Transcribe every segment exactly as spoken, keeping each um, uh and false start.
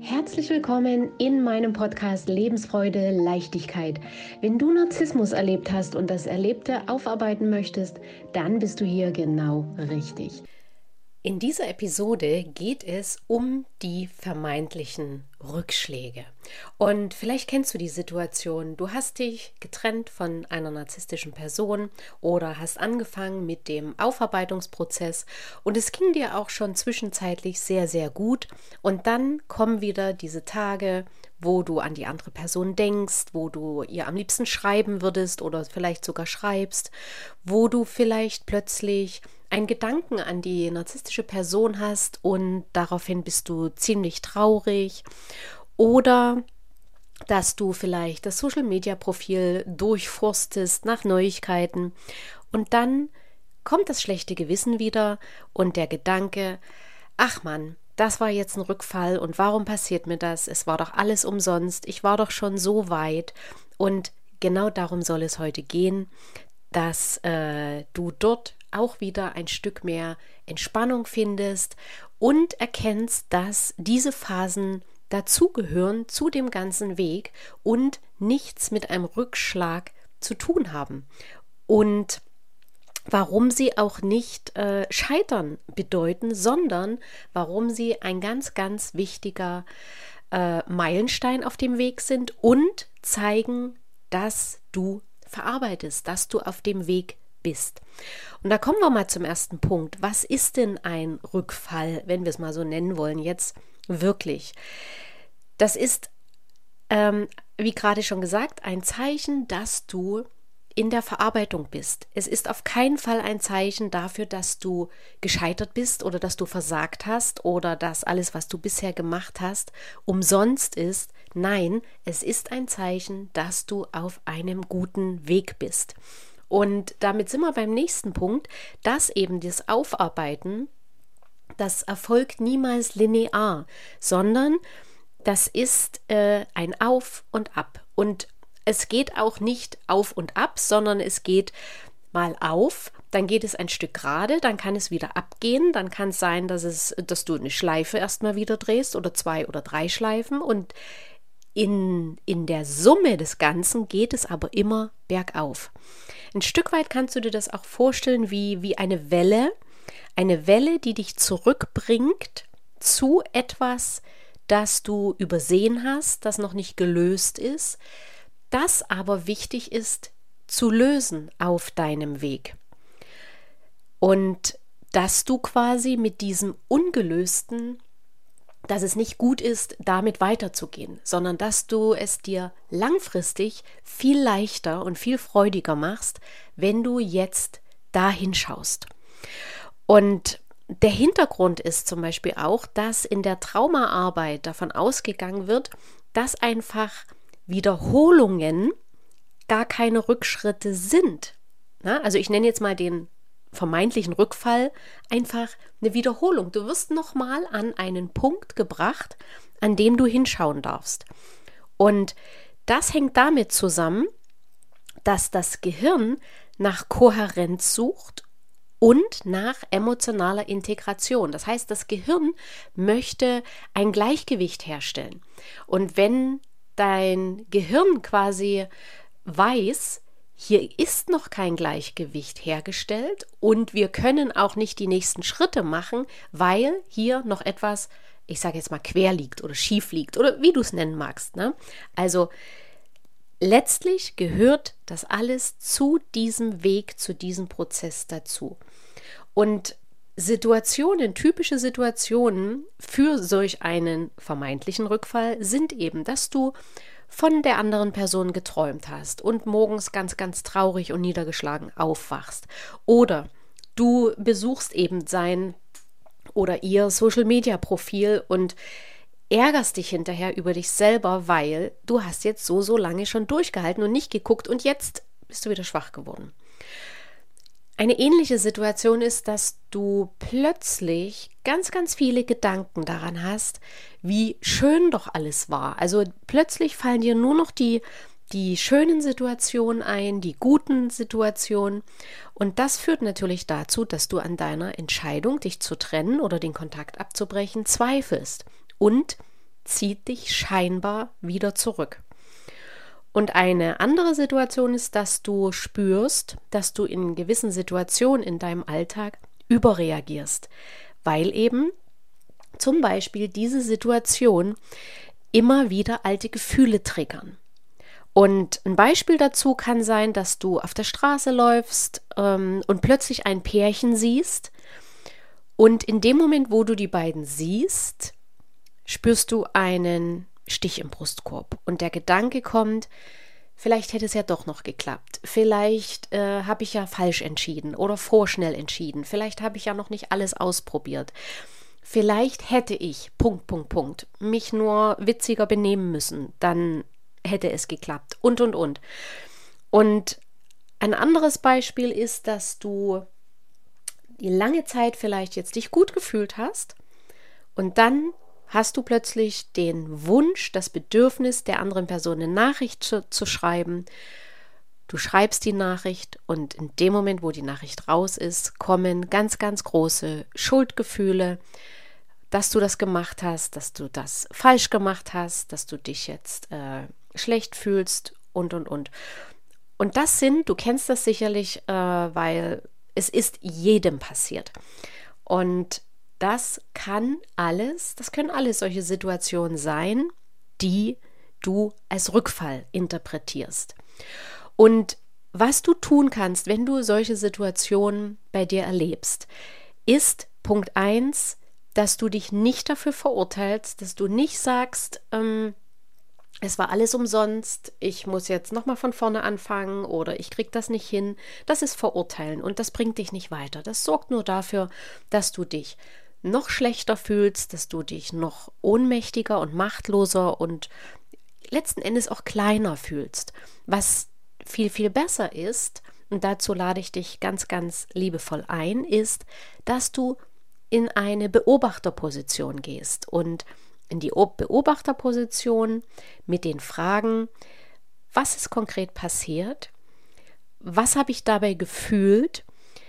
Herzlich willkommen in meinem Podcast Lebensfreude, Leichtigkeit. Wenn du Narzissmus erlebt hast und das Erlebte aufarbeiten möchtest, dann bist du hier genau richtig. In dieser Episode geht es um die vermeintlichen Rückschläge. Und vielleicht kennst du die Situation, du hast dich getrennt von einer narzisstischen Person oder hast angefangen mit dem Aufarbeitungsprozess und es ging dir auch schon zwischenzeitlich sehr, sehr gut. Und dann kommen wieder diese Tage, wo du an die andere Person denkst, wo du ihr am liebsten schreiben würdest oder vielleicht sogar schreibst, wo du vielleicht plötzlich einen Gedanken an die narzisstische Person hast und daraufhin bist du ziemlich traurig, oder dass du vielleicht das Social-Media-Profil durchforstest nach Neuigkeiten und dann kommt das schlechte Gewissen wieder und der Gedanke, ach Mann, das war jetzt ein Rückfall und warum passiert mir das? Es war doch alles umsonst, ich war doch schon so weit. Und genau darum soll es heute gehen, dass äh, du dort auch wieder ein Stück mehr Entspannung findest und erkennst, dass diese Phasen dazugehören zu dem ganzen Weg und nichts mit einem Rückschlag zu tun haben. Und warum sie auch nicht äh, scheitern bedeuten, sondern warum sie ein ganz, ganz wichtiger äh, Meilenstein auf dem Weg sind und zeigen, dass du verarbeitest, dass du auf dem Weg bist. Und da kommen wir mal zum ersten Punkt. Was ist denn ein Rückfall, wenn wir es mal so nennen wollen, jetzt wirklich? Das ist, ähm, wie gerade schon gesagt, ein Zeichen, dass du in der Verarbeitung bist. Es ist auf keinen Fall ein Zeichen dafür, dass du gescheitert bist oder dass du versagt hast oder dass alles, was du bisher gemacht hast, umsonst ist. Nein, es ist ein Zeichen, dass du auf einem guten Weg bist. Und damit sind wir beim nächsten Punkt, dass eben das Aufarbeiten, das erfolgt niemals linear, sondern das ist äh, ein Auf und Ab. Und es geht auch nicht auf und ab, sondern es geht mal auf, dann geht es ein Stück gerade, dann kann es wieder abgehen, dann kann es sein, dass, es, dass du eine Schleife erstmal wieder drehst oder zwei oder drei Schleifen und in, in der Summe des Ganzen geht es aber immer bergauf. Ein Stück weit kannst du dir das auch vorstellen wie, wie eine Welle, eine Welle, die dich zurückbringt zu etwas, das du übersehen hast, das noch nicht gelöst ist, das aber wichtig ist zu lösen auf deinem Weg. Und dass du quasi mit diesem Ungelösten, dass es nicht gut ist, damit weiterzugehen, sondern dass du es dir langfristig viel leichter und viel freudiger machst, wenn du jetzt da hinschaust. Und der Hintergrund ist zum Beispiel auch, dass in der Traumaarbeit davon ausgegangen wird, dass einfach Wiederholungen gar keine Rückschritte sind. Na, also ich nenne jetzt mal den vermeintlichen Rückfall einfach eine Wiederholung. Du wirst nochmal an einen Punkt gebracht, an dem du hinschauen darfst. Und das hängt damit zusammen, dass das Gehirn nach Kohärenz sucht und nach emotionaler Integration. Das heißt, das Gehirn möchte ein Gleichgewicht herstellen. Und wenn dein Gehirn quasi weiß, hier ist noch kein Gleichgewicht hergestellt und wir können auch nicht die nächsten Schritte machen, weil hier noch etwas, ich sage jetzt mal, quer liegt oder schief liegt oder wie du es nennen magst. Ne? Also letztlich gehört das alles zu diesem Weg, zu diesem Prozess dazu. Und Situationen, typische Situationen für solch einen vermeintlichen Rückfall sind eben, dass du von der anderen Person geträumt hast und morgens ganz, ganz traurig und niedergeschlagen aufwachst. Oder du besuchst eben sein oder ihr Social-Media-Profil und ärgerst dich hinterher über dich selber, weil du hast jetzt so, so lange schon durchgehalten und nicht geguckt und jetzt bist du wieder schwach geworden. Eine ähnliche Situation ist, dass du plötzlich ganz, ganz viele Gedanken daran hast, wie schön doch alles war. Also plötzlich fallen dir nur noch die, die schönen Situationen ein, die guten Situationen. Und das führt natürlich dazu, dass du an deiner Entscheidung, dich zu trennen oder den Kontakt abzubrechen, zweifelst. Und zieht dich scheinbar wieder zurück. Und eine andere Situation ist, dass du spürst, dass du in gewissen Situationen in deinem Alltag überreagierst, weil eben zum Beispiel diese Situation immer wieder alte Gefühle triggern. Und ein Beispiel dazu kann sein, dass du auf der Straße läufst ähm, und plötzlich ein Pärchen siehst und in dem Moment, wo du die beiden siehst, spürst du einen Stich im Brustkorb und der Gedanke kommt, vielleicht hätte es ja doch noch geklappt, vielleicht äh, habe ich ja falsch entschieden oder vorschnell entschieden, vielleicht habe ich ja noch nicht alles ausprobiert, vielleicht hätte ich, Punkt, Punkt, Punkt, mich nur witziger benehmen müssen, dann hätte es geklappt und, und, und. Und ein anderes Beispiel ist, dass du die lange Zeit vielleicht jetzt dich gut gefühlt hast und dann hast du plötzlich den Wunsch, das Bedürfnis, der anderen Person eine Nachricht zu, zu schreiben. Du schreibst die Nachricht und in dem Moment, wo die Nachricht raus ist, kommen ganz, ganz große Schuldgefühle, dass du das gemacht hast, dass du das falsch gemacht hast, dass du dich jetzt äh, schlecht fühlst und, und, und. Und das sind, du kennst das sicherlich, äh, weil es ist jedem passiert. Und das kann alles, das können alles solche Situationen sein, die du als Rückfall interpretierst. Und was du tun kannst, wenn du solche Situationen bei dir erlebst, ist Punkt eins, dass du dich nicht dafür verurteilst, dass du nicht sagst, ähm, es war alles umsonst, ich muss jetzt nochmal von vorne anfangen oder ich kriege das nicht hin. Das ist Verurteilen und das bringt dich nicht weiter. Das sorgt nur dafür, dass du dich noch schlechter fühlst, dass du dich noch ohnmächtiger und machtloser und letzten Endes auch kleiner fühlst. Was viel, viel besser ist, und dazu lade ich dich ganz, ganz liebevoll ein, ist, dass du in eine Beobachterposition gehst und in die Beobachterposition mit den Fragen, was ist konkret passiert, was habe ich dabei gefühlt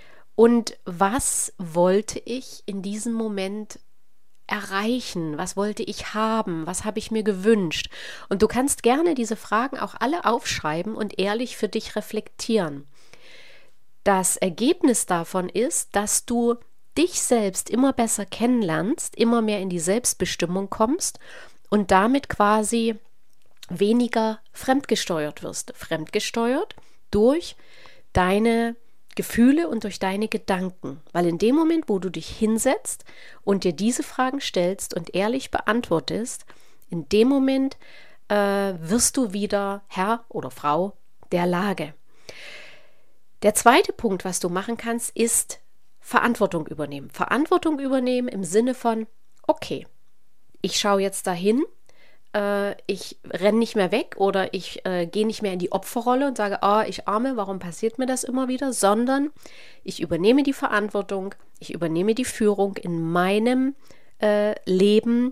und was wollte ich in diesem Moment erreichen, was wollte ich haben, was habe ich mir gewünscht. Und du kannst gerne diese Fragen auch alle aufschreiben und ehrlich für dich reflektieren. Das Ergebnis davon ist, dass du dich selbst immer besser kennenlernst, immer mehr in die Selbstbestimmung kommst und damit quasi weniger fremdgesteuert wirst. Fremdgesteuert durch deine Gefühle und durch deine Gedanken. Weil in dem Moment, wo du dich hinsetzt und dir diese Fragen stellst und ehrlich beantwortest, in dem Moment äh, wirst du wieder Herr oder Frau der Lage. Der zweite Punkt, was du machen kannst, ist Verantwortung übernehmen. Verantwortung übernehmen im Sinne von, okay, ich schaue jetzt dahin, äh, ich renne nicht mehr weg oder ich äh, gehe nicht mehr in die Opferrolle und sage, oh, ich arme, warum passiert mir das immer wieder, sondern ich übernehme die Verantwortung, ich übernehme die Führung in meinem äh, Leben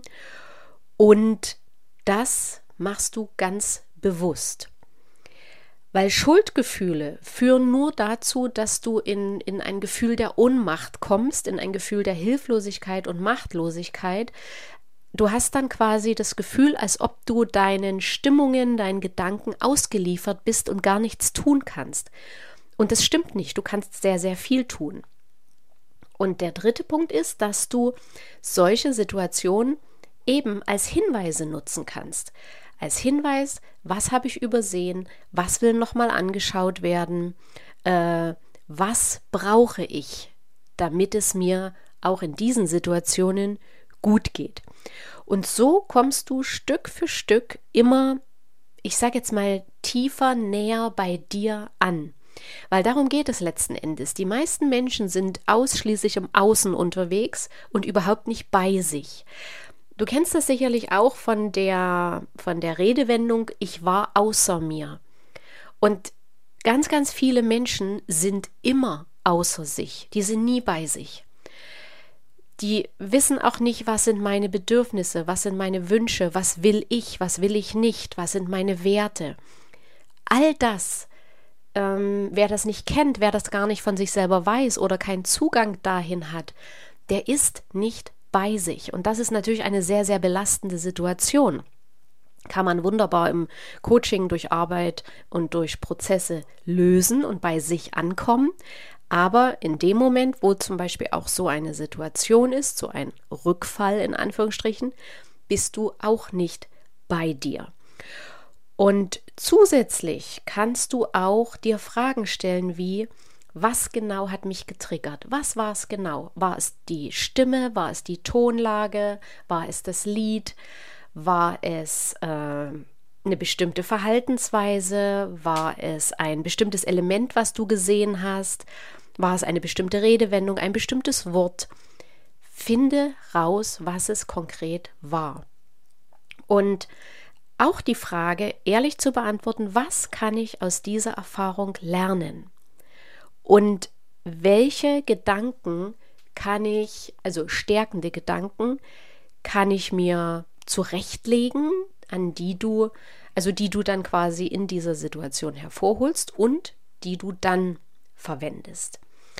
und das machst du ganz bewusst. Weil Schuldgefühle führen nur dazu, dass du in, in ein Gefühl der Ohnmacht kommst, in ein Gefühl der Hilflosigkeit und Machtlosigkeit. Du hast dann quasi das Gefühl, als ob du deinen Stimmungen, deinen Gedanken ausgeliefert bist und gar nichts tun kannst. Und das stimmt nicht, du kannst sehr, sehr viel tun. Und der dritte Punkt ist, dass du solche Situationen eben als Hinweise nutzen kannst. Als Hinweis, was habe ich übersehen, was will nochmal angeschaut werden, äh, was brauche ich, damit es mir auch in diesen Situationen gut geht. Und so kommst du Stück für Stück immer, ich sage jetzt mal, tiefer, näher bei dir an. Weil darum geht es letzten Endes. Die meisten Menschen sind ausschließlich im Außen unterwegs und überhaupt nicht bei sich. Du kennst das sicherlich auch von der, von der Redewendung, ich war außer mir. Und ganz, ganz viele Menschen sind immer außer sich. Die sind nie bei sich. Die wissen auch nicht, was sind meine Bedürfnisse, was sind meine Wünsche, was will ich, was will ich nicht, was sind meine Werte. All das, ähm, wer das nicht kennt, wer das gar nicht von sich selber weiß oder keinen Zugang dahin hat, der ist nicht bei sich. Und das ist natürlich eine sehr, sehr belastende Situation. Kann man wunderbar im Coaching durch Arbeit und durch Prozesse lösen und bei sich ankommen. Aber in dem Moment, wo zum Beispiel auch so eine Situation ist, so ein Rückfall in Anführungsstrichen, bist du auch nicht bei dir. Und zusätzlich kannst du auch dir Fragen stellen wie, was genau hat mich getriggert? Was war es genau? War es die Stimme? War es die Tonlage? War es das Lied? War es äh, eine bestimmte Verhaltensweise? War es ein bestimmtes Element, was du gesehen hast? War es eine bestimmte Redewendung, ein bestimmtes Wort? Finde raus, was es konkret war. Und auch die Frage, ehrlich zu beantworten, was kann ich aus dieser Erfahrung lernen? Und welche Gedanken kann ich, also stärkende Gedanken, kann ich mir zurechtlegen, an die du, also die du dann quasi in dieser Situation hervorholst und die du dann verwendest.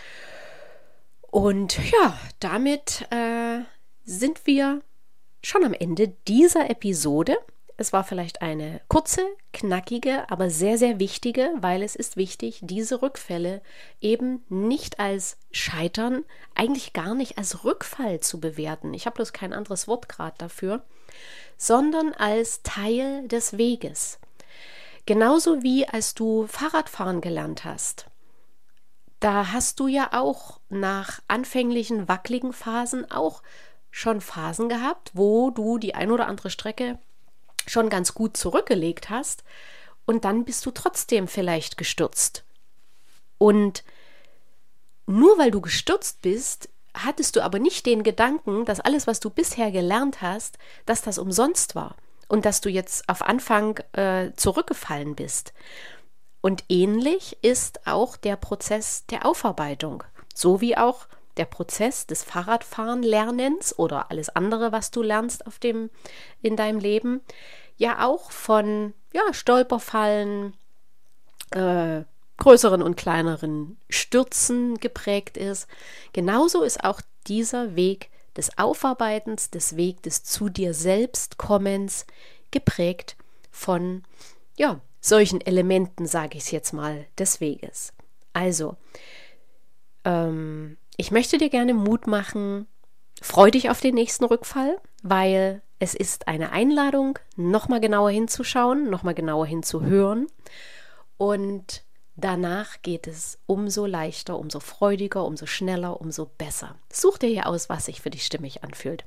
Und ja, damit äh, sind wir schon am Ende dieser Episode. Es war vielleicht eine kurze, knackige, aber sehr, sehr wichtige, weil es ist wichtig, diese Rückfälle eben nicht als Scheitern, eigentlich gar nicht als Rückfall zu bewerten. Ich habe bloß kein anderes Wort gerade dafür, sondern als Teil des Weges. Genauso wie als du Fahrradfahren gelernt hast. Da hast du ja auch nach anfänglichen wackeligen Phasen auch schon Phasen gehabt, wo du die ein oder andere Strecke schon ganz gut zurückgelegt hast und dann bist du trotzdem vielleicht gestürzt. Und nur weil du gestürzt bist, hattest du aber nicht den Gedanken, dass alles, was du bisher gelernt hast, dass das umsonst war und dass du jetzt auf Anfang äh, zurückgefallen bist. Und ähnlich ist auch der Prozess der Aufarbeitung, so wie auch der Prozess des Fahrradfahren-Lernens oder alles andere, was du lernst auf dem, in deinem Leben, ja auch von ja, Stolperfallen, äh, größeren und kleineren Stürzen geprägt ist. Genauso ist auch dieser Weg des Aufarbeitens, des Weg des zu dir selbst Kommens geprägt von ja, solchen Elementen, sage ich es jetzt mal, des Weges. Also, ähm, ich möchte dir gerne Mut machen, freu dich auf den nächsten Rückfall, weil es ist eine Einladung, nochmal genauer hinzuschauen, nochmal genauer hinzuhören und danach geht es umso leichter, umso freudiger, umso schneller, umso besser. Such dir hier aus, was sich für dich stimmig anfühlt.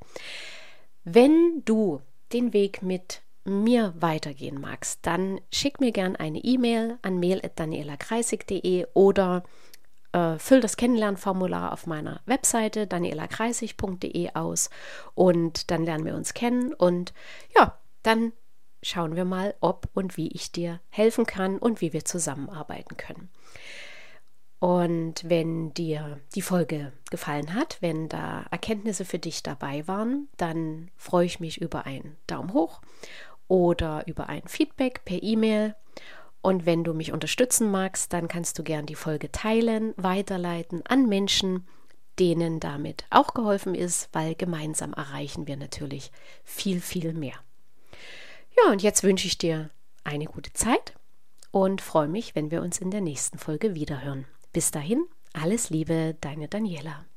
Wenn du den Weg mit mir weitergehen magst, dann schick mir gern eine E-Mail an mail at daniela kreisig punkt de oder äh, füll das Kennenlernformular auf meiner Webseite daniela kreisig punkt de aus und dann lernen wir uns kennen und ja, dann schauen wir mal, ob und wie ich dir helfen kann und wie wir zusammenarbeiten können. Und wenn dir die Folge gefallen hat, wenn da Erkenntnisse für dich dabei waren, dann freue ich mich über einen Daumen hoch oder über ein Feedback per E-Mail. Und wenn du mich unterstützen magst, dann kannst du gern die Folge teilen, weiterleiten an Menschen, denen damit auch geholfen ist, weil gemeinsam erreichen wir natürlich viel, viel mehr. Ja, und jetzt wünsche ich dir eine gute Zeit und freue mich, wenn wir uns in der nächsten Folge wiederhören. Bis dahin, alles Liebe, deine Daniela.